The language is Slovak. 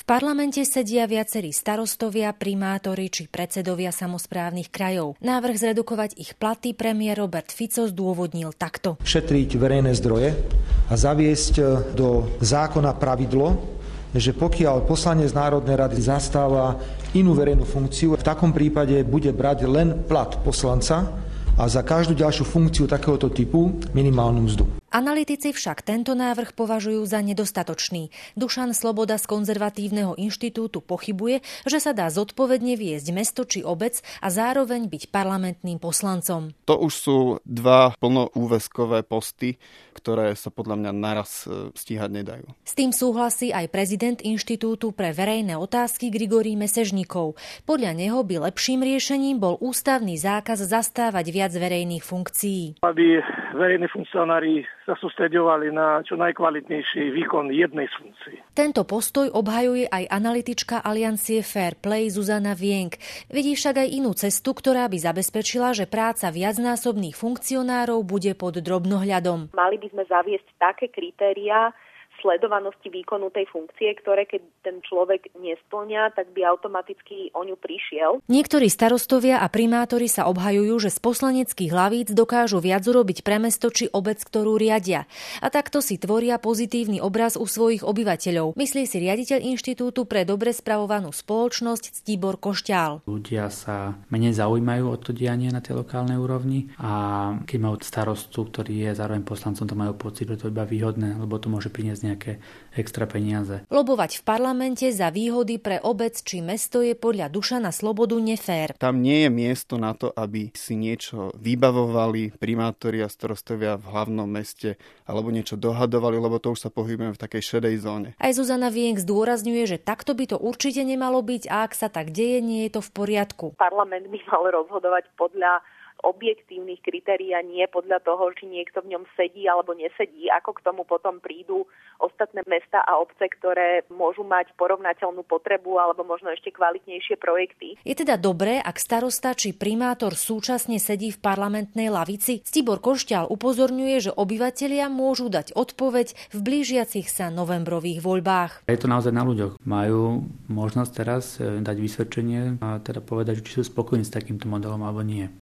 parlamente sedia viacerí starostovia, primátori či predsedovia samosprávnych krajov. Návrh zredukovať ich platy premiér Robert Fico zdôvodnil takto. Šetriť verejné zdroje a zaviesť do zákona pravidlo, že pokiaľ poslanec Národnej rady zastáva inú verejnú funkciu, v takom prípade bude brať len plat poslanca a za každú ďalšiu funkciu takéhoto typu minimálnu mzdu. Analytici však tento návrh považujú za nedostatočný. Dušan Sloboda z Konzervatívneho inštitútu pochybuje, že sa dá zodpovedne viesť mesto či obec a zároveň byť parlamentným poslancom. To už sú dva plnoúväzkové posty, ktoré sa podľa mňa naraz stíhať nedajú. S tým súhlasí aj prezident Inštitútu pre verejné otázky Grigorij Mesežníkov. Podľa neho by lepším riešením bol ústavný zákaz zastávať viac verejných funkcií. Aby verejní funkcionári sa sústreďovali na čo najkvalitnejší výkon jednej funkcie. Tento postoj obhajuje aj analytička Aliancie Fair Play Zuzana Vienk. Vidí však aj inú cestu, ktorá by zabezpečila, že práca viacnásobných funkcionárov bude pod drobnohľadom. Mali by sme zaviesť také kritériá sledovanosti výkonu tej funkcie, ktoré keď ten človek nespĺňa, tak by automaticky o ňu prišiel. Niektorí starostovia a primátori sa obhajujú, že z poslaneckých hlavíc dokážu viac urobiť pre mesto či obec, ktorú riadia. A takto si tvoria pozitívny obraz u svojich obyvateľov. Myslí si riaditeľ Inštitútu pre dobre spravovanú spoločnosť Ctibor Košťál. Ľudia sa menej zaujímajú o to dianie na tej lokálnej úrovni a keď majú starostu, ktorý je zároveň poslancom, to majú pocit, že to je iba výhodné, lebo to môže priniesť nejaké extra peniaze. Lobovať v parlamente za výhody pre obec či mesto je podľa Dušana Slobodu nefér. Tam nie je miesto na to, aby si niečo vybavovali primátori a starostovia v hlavnom meste alebo niečo dohadovali, lebo to už sa pohybujeme v takej šedej zóne. Aj Zuzana Vienk zdôrazňuje, že takto by to určite nemalo byť a ak sa tak deje, nie je to v poriadku. Parlament by mal rozhodovať podľa objektívnych kritérií a nie podľa toho, či niekto v ňom sedí alebo nesedí, ako k tomu potom prídu ostatné mesta a obce, ktoré môžu mať porovnateľnú potrebu alebo možno ešte kvalitnejšie projekty. Je teda dobré, ak starosta či primátor súčasne sedí v parlamentnej lavici? Ctibor Košťál upozorňuje, že obyvatelia môžu dať odpoveď v blížiacich sa novembrových voľbách. Je to naozaj na ľuďoch. Majú možnosť teraz dať vysvedčenie a teda povedať, či sú spokojní s takýmto modelom alebo nie.